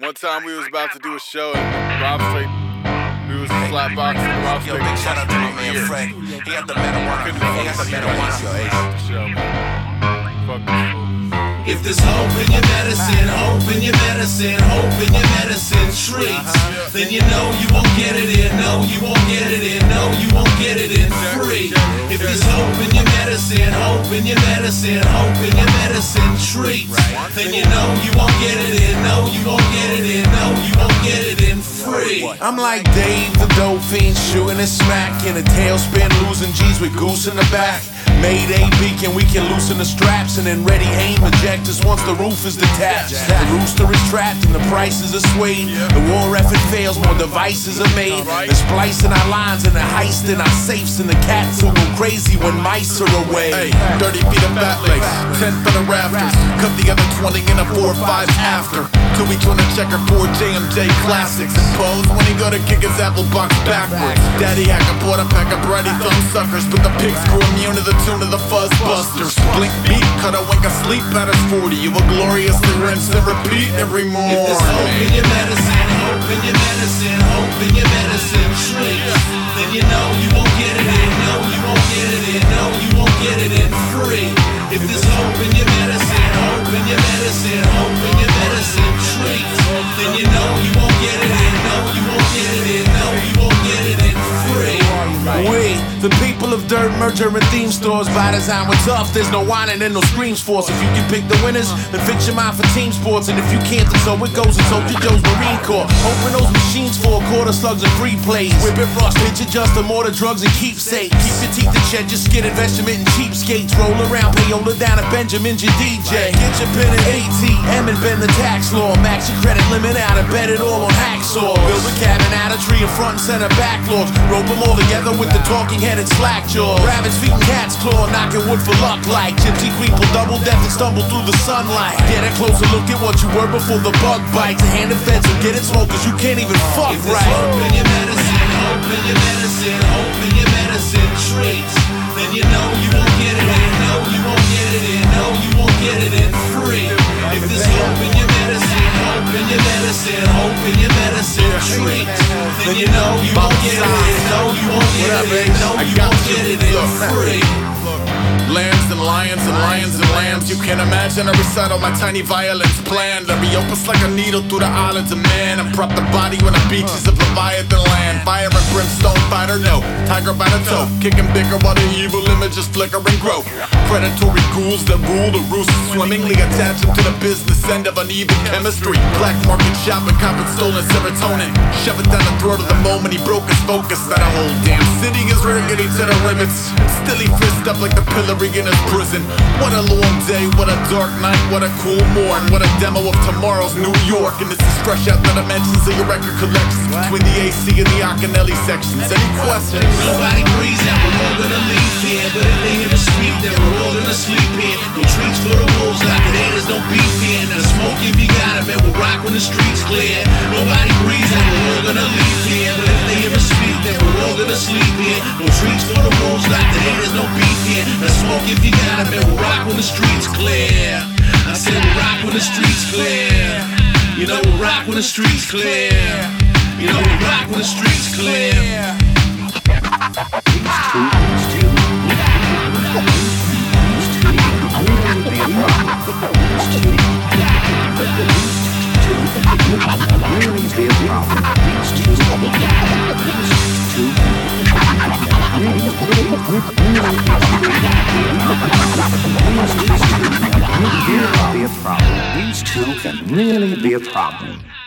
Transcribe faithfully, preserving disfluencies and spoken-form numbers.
One time we was about to do a show and Rob Straight, we was slapboxing and Rob Straight. Yo, big shout out to my man Frank. He got the marijuana. He got the marijuana. Show, man. Fuck this fool. If there's hope in your medicine, hope in your medicine, hope in your medicine treats, then you know you won't get it in, no, you won't get it in, no, you won't get it in free. If there's hope in your medicine, hope in your medicine, hope in your medicine treats, then you know you won't get it in, no, you won't get it in, no, you won't get it in free. I'm like Dave the dope fiend, shooting a smack in a tailspin, losing G's with goose in the back. Mayday beacon, we can loosen the straps and then ready aim ejectors once the roof is detached. The rooster is trapped and the prices are swayed. The war effort fails, more devices are made. The splicing our lines and the heist in our safes, and the cats will go crazy when mice are away. Hey, thirty feet of fat lace, ten for the rafters. Cut the other twenty in a four or five after. Till we join a checkerboard J M J classics and pose when he go to kick his apple box backwards. Daddy hacker bought a pack of bready thumb suckers, but the pigs grew immune to the tune of the fuzz busters. Blink beat, cut a wink of sleep at us forty. You will gloriously rinse and repeat every morning. If there's hope in your medicine, hope in your medicine, hope in your medicine treats, then you know you won't get it in, no, you won't get it in, no, you won't get it in free. If there's hope in your medicine, hope in your medicine, hope in your medicine treats, then you know you won't get it in, no, you won't get it in, no, you won't get it in free. We, the people of dirt, merger and theme stores. By design, we're tough, there's no whining and no screams for us. If you can pick the winners, then fix your mind for team sports. And if you can't, then so it goes. And Soldier Joe's Marine Corps. Open those machines for a quarter slugs and free plays. Whip it rust, pitch adjust the mortar, drugs and keepsakes. Keep your teeth in check, just get investment in cheapskates. Roll around, payola down at Benjamin's your D J. Get your pen at A T M and bend the tax law. Max your credit limit out and bet it all on hacksaw. Build a cabin out of tree in front and center backlogs. Rope them all together with the talking head and slack jaw. Rabbits feet and cat's claw, knocking wood for luck like gypsy people double death and stumble through the sunlight. Get a closer look at what you were before the bug bites. The hand of feds will get it smoke cause you can't even fuck if right. If there's hope in your medicine, hope in your medicine, hope in your medicine treats, then you know you won't get it in, no, you won't get it in, no, you won't get it in free. If there's hope in your medicine, hope in your medicine, hope in your medicine treats, then you know you won't get it in, no, you won't get it in, no, you won't get it in free. Lambs and lions and lions and lambs. You can't imagine I recite all my tiny violins planned. Every opus like a needle through the islands of man. And prop the body on the beaches of Leviathan land. Fire and brimstone fighter, no. Tiger by the toe, kicking bigger while the evil images flicker and grow. Predatory ghouls that rule the roost swimmingly attached to the business end of uneven chemistry. Black market shopping, copping stolen serotonin. Shove it down the throat of the moment he broke his focus. That a whole damn city is riggedy to the limits. Still he fist up like the pillory in his prison. What a long day, what a dark night, what a cool morn. What a demo of tomorrow's New York. And this is fresh out the dimensions of your record collections between the A C and the Acanelli sections. Any questions? Nobody breathes out, we're all gonna leave here. But if they hear us speak, then we're all gonna sleep here. No treats for the wolves, like it ain't, there's no beef here. Now smoke if you got it, man, we'll rock when the streets clear. Nobody breathes out, we're all gonna leave here. But if they hear us speak, then we're all gonna sleep here. No treats for the wolves, like it ain't, there's no beef here. Now smoke if you got it, man, we'll rock when the streets clear. I said we'll rock when the streets clear. You know we'll rock when the streets clear. You know we'll rock when the streets clear. These two can really be a problem.